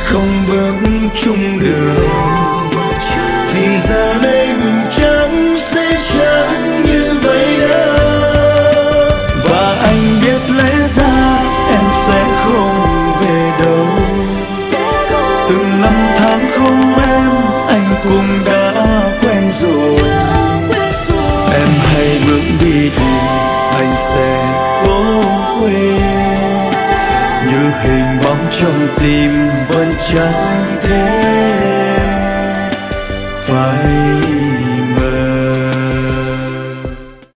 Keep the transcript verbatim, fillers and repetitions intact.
không bước chung đường, thì giờ đây mình chẳng sẽ chẳng như vậy đâu. Và anh biết lẽ ra em sẽ không về đâu. Từng năm tháng không em, anh cũng đã quen rồi. Em hãy bước đi thì anh sẽ cố quên, như hình bóng trong tim vẫn chẳng thể phai.